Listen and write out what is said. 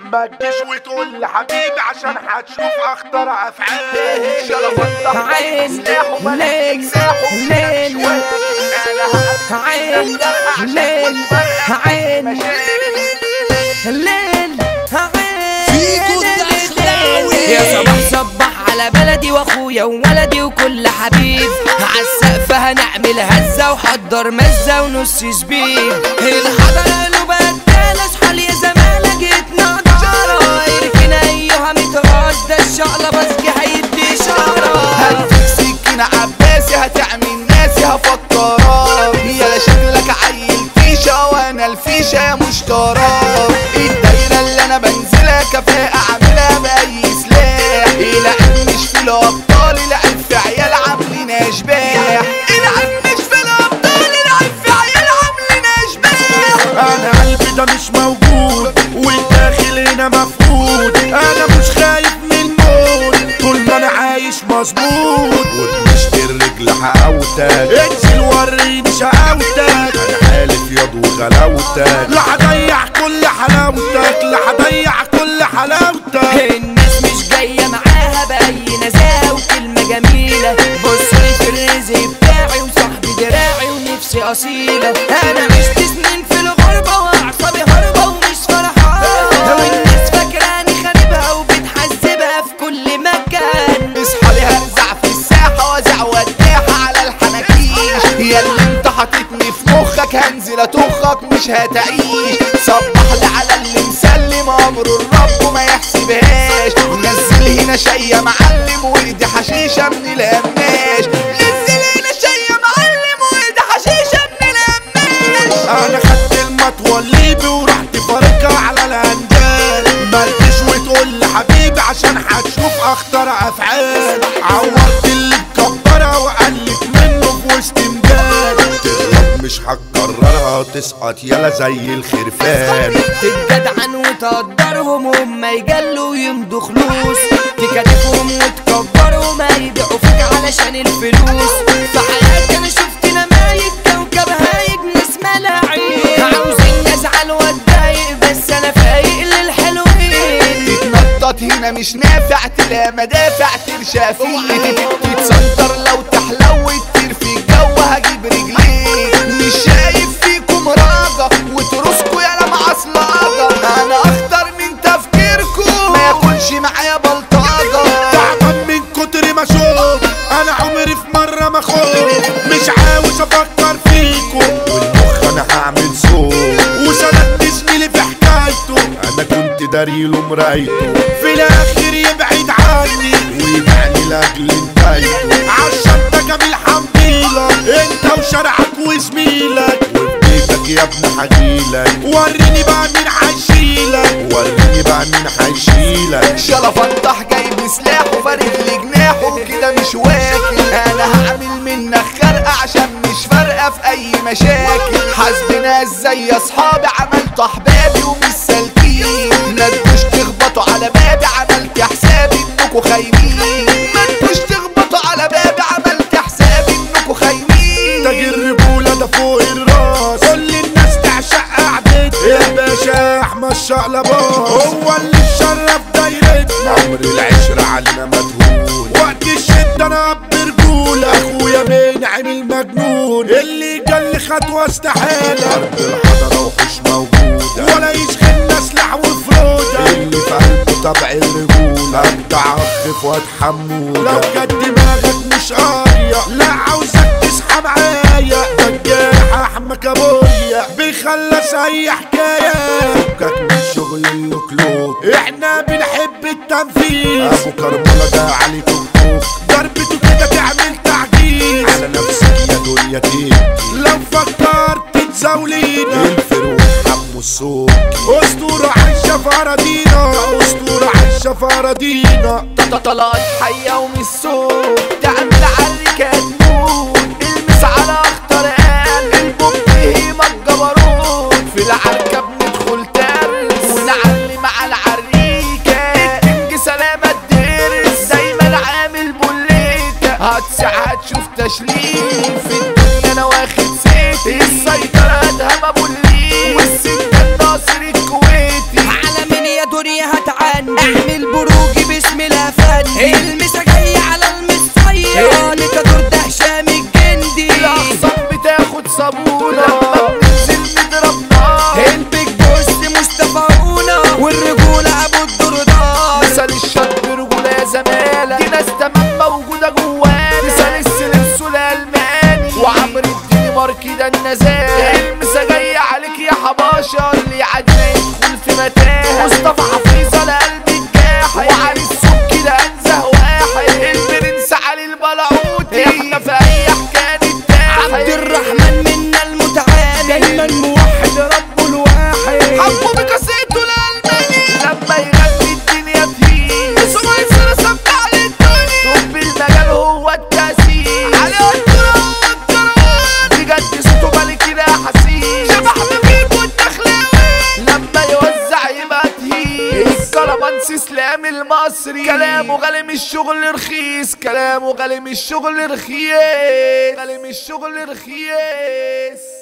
ما تجيش وتقول لي حبيبي عشان هتشوف اخطر افعال. شرف عين ليل ليل عين ليل عين ليل فيكو الدخلاوي يا صباح صبح على بلدي واخويا وولدي وكل حبيب. عالسقف هنعمل هزة وحضر مزة ونص سبيل. الحضرة له بدال اصحى يا زمالة جيتنا دارة. اركن ايها متغاز ده الشقلة بسكي هيدي اشارة. هديك سكينة عباسي هتعمل ناسي هفكرك. يا شكلك عيل فيشة وانا الفيشة يا مشترك. الدايرة اللي انا بنزلها كفاءة اعملها باي سلاح. العب مش في الابطال العب في عيال عاملين اشباح. العب مش في الابطال العب في عيال عاملين اشباح. انا قلبي ده مش موجود والداخل هنا مفقود. انا مش خايف من الموت طول ما انا عايش مظبوط. وبمشي الرجل حقاوتك انزل وريني شقاوتك. انا حالف ياض وغلاوتك لا هضيع كل حلاوتك لا هضيع كل حلاوتك. الناس مش جاية معاها بأي نزاهة وكلمة جميلة. بصلي في الرزق بتاعي وصاحبي دراعي ونفسي أصيلة. أنا مش سنين في الغربة وأعصابي هربة ومش فرحانة. والناس فاكراني خاربها وبتحذبها في كل مكان. اصحى لي هرزع في الساحة وازع وداحة على الحناكيش. يا اللي انت حاططني في مخك هنزل اطخك مش هتعيش. صبح لي على اللي مسلم امره الرب وما يحسبهاش. نزل هنا شي يا معلم وايدي حشيشة من القماش. نزل هنا شي يا معلم وايدي حشيشة من القماش. انا خدت المطوة الليبي ورحت فارقها على الهندال. مالكش وتقول لي حبيبي عشان هتشوف اخطر افعال. عورت اللي مكبرها وقلت منه في وسط مجال. تغلط مش هتكررها تسقط يلا زي الخرفان. تتجدعن وتقدرهم وهم يجلوا ويمضوا خلوص. تكاتفهم وتكبرهم هيبيعوا فيك علشان الفلوس. في حياتي انا شفت نمايك كوكب هايج ناس ملاعين. عاوزين ازعل واتضايق بس انا فايق للحلوين. تتنطط هنا مش نافع تلاقي مدافع ترشى فيه. تتسنطر لو تحلو تطير في الجو هجيب رجليك. مش شايف فيكم راجة وترسكوا يا معصلجة. انا اخطر من تفكيركم ما ياكلش معايا بلطجة. تعبان من كتر ما شوف انا عمري في مرة ما خوف. مش عاوز افكر فيكم والمخ انا هعمل صوت. وسندت زميلي في حكايته انا كنت داريله مرايته. في الاخر يبعد عني ويبعني لاجل انتايته. عشان ده جميل حمديلك انت وشرعك وزميلك. وفي بيتك يا ابني هجيلك. وريني بقى مين هيشيلك وريني بقى مين هيشيلك. شلفنطح جايب سلاح وفارد لي جناحه كده مش واكل. انا هعمل منك خرقة عشان مش فارقة في اي مشاكل. حاسبنا ازاي يا اصحابي عملت احبابي ومش سالكين. متجوش تخبطوا على بابي عملت حسابي انكوا خاينين. متجوش تخبطوا على بابي عملت حسابي انكوا خاينين. تاج الرجولة ده فوق الراس كل الناس تعشق قعدتنا. يا باشا احمد شقلباز هو اللي مشرف دايرتنا. عمر العشرة علينا مدهون وقت الشدة انا اب رجولة. اخويا منعم المجنون اللي جل خطوة استحالة. ارض الحضرة وحوش موجودة ولا يشغلنا سلاح وفرودة. اللي في قلبه طبع الرجولة ابدع اخ فؤاد حمودة. لو جد دماغك مش قارية لا عاوزك تصحى معايا. ده الجارح احمد كابوريا بيخلص اي حكاية. فكك من شغل الكلوب احنا بنحب التنفيذ. ابو كرملة ده عليكم خوف ضربته كده تعمل تعجيز. على نفسك يا دنيا تيجي لو فكرت تزاولينا. الفروق حمو السوق اسطورة عايشة في اراضينا. اسطورة عايشة في اراضينا. طلعت حية ومش صوت تعمل عالركات موت. المس على اخطر قال البوب هيما الجبروت. في العركة بندخل ترس ونعلي مع العريكة. الكينج سلامة الدرس دايما عامل بوليكة. هتشوف تشليل في الدنيا انا واخد سيتي. السيطرة ادهم ابو الليل والسكة الناصر الكويتي. على مين يا دنيا كربانس اسلام المصري كلامه غالي من الشغل رخيص كلامه غالي من الشغل رخيص غالي من الشغل رخيص